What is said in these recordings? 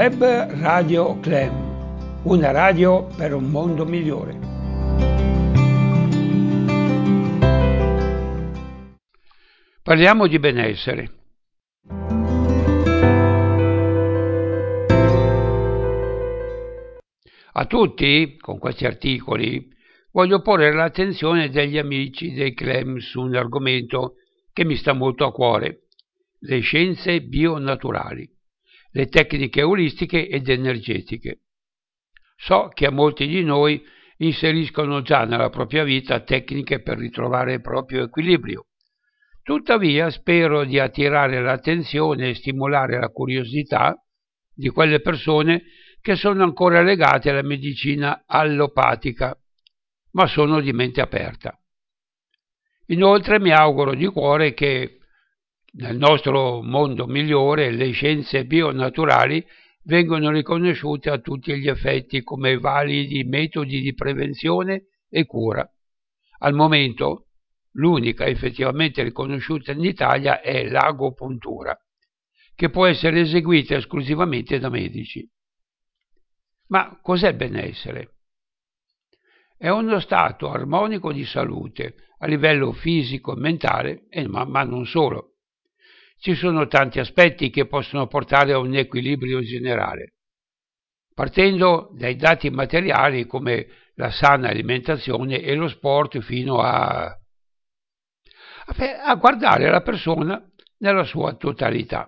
Web Radio Clem, una radio per un mondo migliore. Parliamo di benessere. A tutti, con questi articoli, voglio porre l'attenzione degli amici dei Clem su un argomento che mi sta molto a cuore: le scienze bionaturali, le tecniche olistiche ed energetiche. So che a molti di noi inseriscono già nella propria vita tecniche per ritrovare il proprio equilibrio. Tuttavia spero di attirare l'attenzione e stimolare la curiosità di quelle persone che sono ancora legate alla medicina allopatica, ma sono di mente aperta. Inoltre mi auguro di cuore che nel nostro mondo migliore le scienze bionaturali vengono riconosciute a tutti gli effetti come validi metodi di prevenzione e cura. Al momento l'unica effettivamente riconosciuta in Italia è l'agopuntura, che può essere eseguita esclusivamente da medici. Ma cos'è benessere? È uno stato armonico di salute a livello fisico e mentale, ma non solo. Ci sono tanti aspetti che possono portare a un equilibrio generale, partendo dai dati materiali come la sana alimentazione e lo sport fino a guardare la persona nella sua totalità.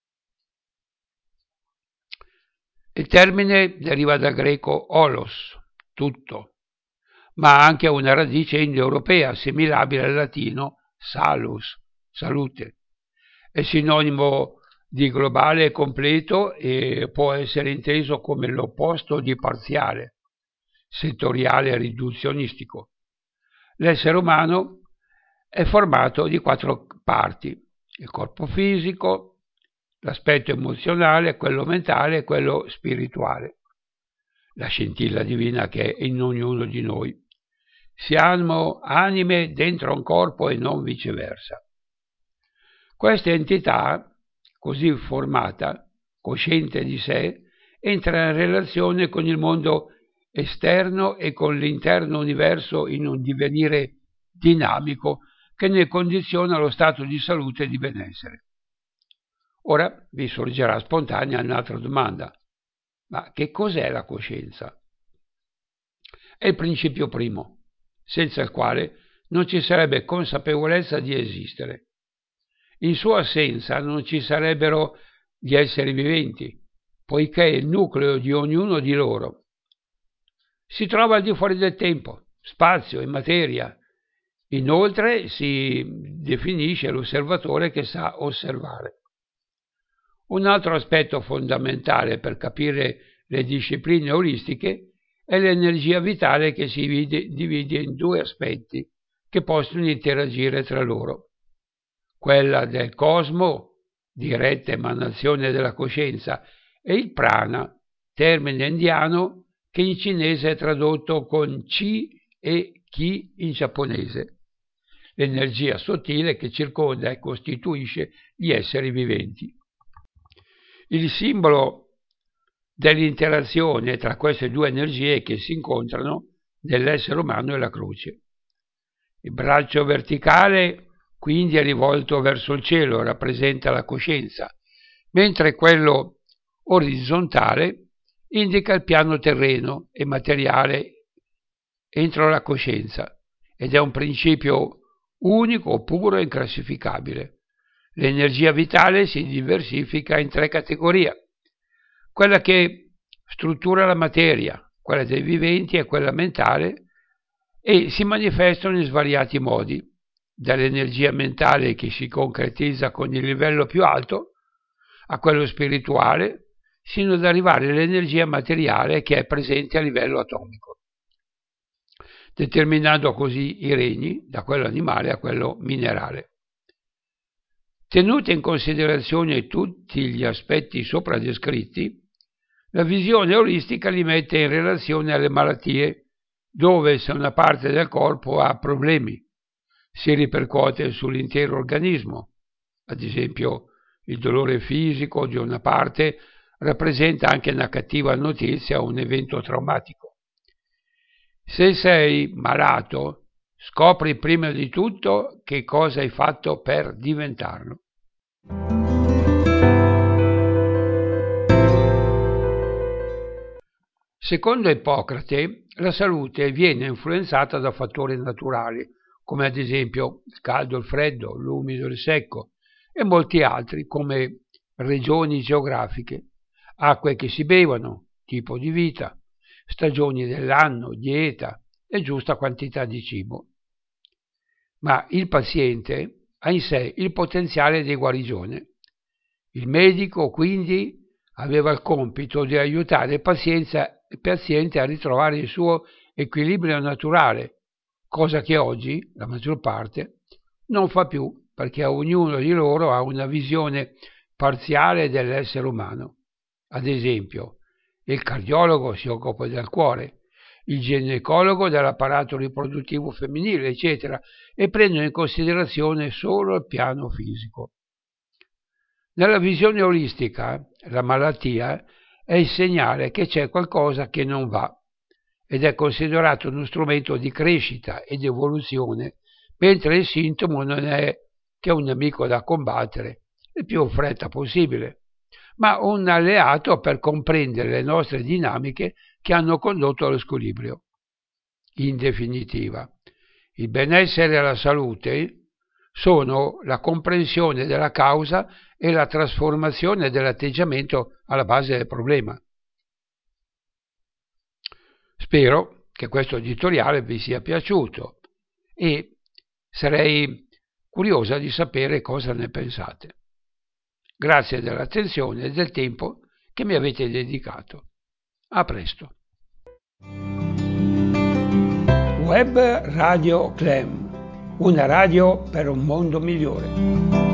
Il termine deriva dal greco olos, tutto, ma ha anche una radice indoeuropea assimilabile al latino salus, salute. È sinonimo di globale e completo e può essere inteso come l'opposto di parziale, settoriale e riduzionistico. L'essere umano è formato di 4 parti: il corpo fisico, l'aspetto emozionale, quello mentale e quello spirituale, la scintilla divina che è in ognuno di noi. Siamo anime dentro un corpo e non viceversa. Questa entità, così formata, cosciente di sé, entra in relazione con il mondo esterno e con l'interno universo in un divenire dinamico che ne condiziona lo stato di salute e di benessere. Ora vi sorgerà spontanea un'altra domanda: ma che cos'è la coscienza? È il principio primo, senza il quale non ci sarebbe consapevolezza di esistere. In sua assenza non ci sarebbero gli esseri viventi, poiché il nucleo di ognuno di loro si trova al di fuori del tempo, spazio e materia. Inoltre si definisce l'osservatore che sa osservare. Un altro aspetto fondamentale per capire le discipline olistiche è l'energia vitale, che si divide in 2 aspetti che possono interagire tra loro: quella del cosmo, diretta emanazione della coscienza, e il prana, termine indiano che in cinese è tradotto con chi e chi in giapponese, l'energia sottile che circonda e costituisce gli esseri viventi. Il simbolo dell'interazione tra queste 2 energie che si incontrano nell'essere umano è la croce. Il braccio verticale quindi è rivolto verso il cielo, rappresenta la coscienza, mentre quello orizzontale indica il piano terreno e materiale entro la coscienza, ed è un principio unico, puro e inclassificabile. L'energia vitale si diversifica in 3 categorie: quella che struttura la materia, quella dei viventi e quella mentale, e si manifestano in svariati modi, dall'energia mentale che si concretizza con il livello più alto a quello spirituale, sino ad arrivare all'energia materiale che è presente a livello atomico, determinando così i regni da quello animale a quello minerale. Tenute in considerazione tutti gli aspetti sopra descritti, la visione olistica li mette in relazione alle malattie, dove se una parte del corpo ha problemi si ripercuote sull'intero organismo. Ad esempio, il dolore fisico di una parte rappresenta anche una cattiva notizia o un evento traumatico. Se sei malato, scopri prima di tutto che cosa hai fatto per diventarlo. Secondo Ippocrate, la salute viene influenzata da fattori naturali, come ad esempio il caldo, il freddo, l'umido, il secco, e molti altri, come regioni geografiche, acque che si bevono, tipo di vita, stagioni dell'anno, dieta e giusta quantità di cibo. Ma il paziente ha in sé il potenziale di guarigione. Il medico, quindi, aveva il compito di aiutare il paziente a ritrovare il suo equilibrio naturale, cosa che oggi, la maggior parte, non fa più, perché ognuno di loro ha una visione parziale dell'essere umano. Ad esempio, il cardiologo si occupa del cuore, il ginecologo dell'apparato riproduttivo femminile, eccetera, e prendono in considerazione solo il piano fisico. Nella visione olistica, la malattia è il segnale che c'è qualcosa che non va ed è considerato uno strumento di crescita ed evoluzione, mentre il sintomo non è che un nemico da combattere il più in fretta possibile, ma un alleato per comprendere le nostre dinamiche che hanno condotto allo squilibrio. In definitiva, il benessere e la salute sono la comprensione della causa e la trasformazione dell'atteggiamento alla base del problema. Spero che questo editoriale vi sia piaciuto e sarei curiosa di sapere cosa ne pensate. Grazie dell'attenzione e del tempo che mi avete dedicato. A presto. Web Radio Clem, una radio per un mondo migliore.